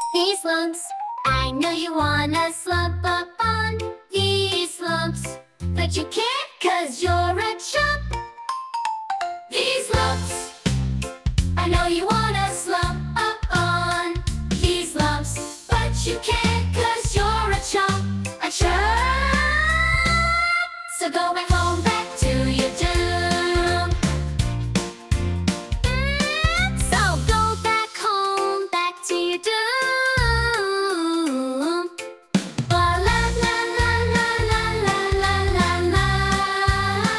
These lumps, I know you wanna slump up on these lumps, but you can't 'cause you're a chump. These lumps